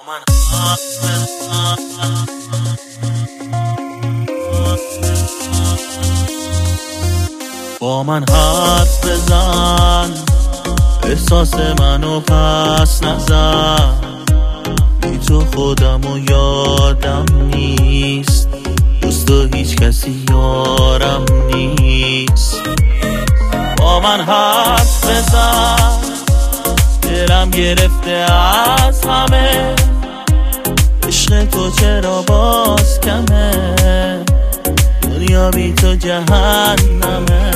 با من حرف بزن، احساس منو پس نزن. بی تو خودمو یادم نیست، جز تو هیچ کسی یارم نیست. با من حرف بزن، دلم گرفته از همه. عشق تو چرا باز کمه، دنیا بی تو جهنمه.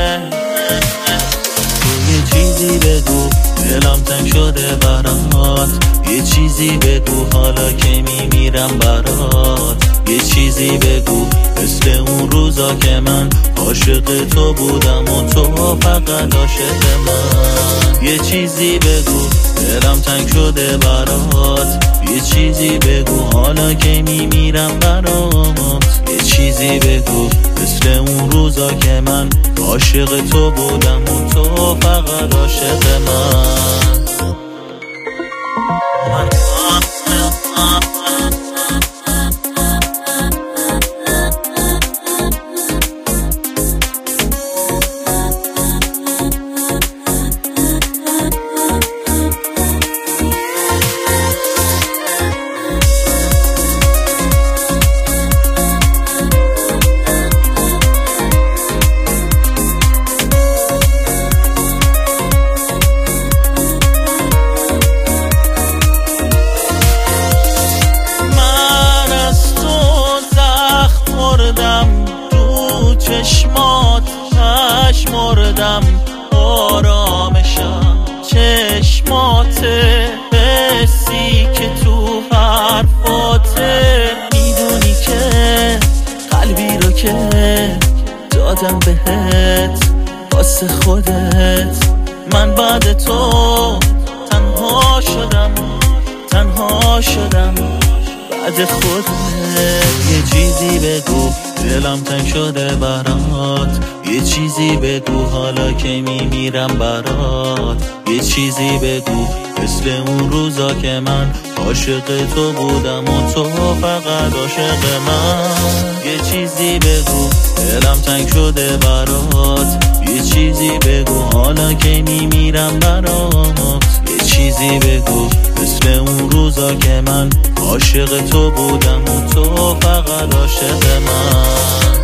تو یه چیزی بگو، دلم تنگ شده برات. یه چیزی بگو حالا که میمیرم برات. یه چیزی بگو مثل اون روزا که من عاشق تو بودم و تو فقط عاشق من. یه چیزی بگو دلم تنگ شده برات. یه چیزی بگو حالا که میمیرم برات. یه چیزی بگو مثل اون روزا که من عاشق تو بودم و تو فقط عاشق من. چشمات مردم آرامشم. چشماته حسی که تو حرفاته. میدونی که قلبی رو که دادم بهت واسه خودت. من بعد تو تنها شدم بعد خودت. یه چیزی بگو دلم تنگ شده برات. یه چیزی بگو حالا که میمیرم برات. یه چیزی بگو مثل اون روزا که من عاشق تو بودم و تو فقط عاشق من. یه چیزی بگو دلم تنگ شده برات. یه چیزی بگو حالا که میمیرم برات. یه چیزی بگو مثل اون روزا که من عاشق تو بودم و تو فقط عاشق من.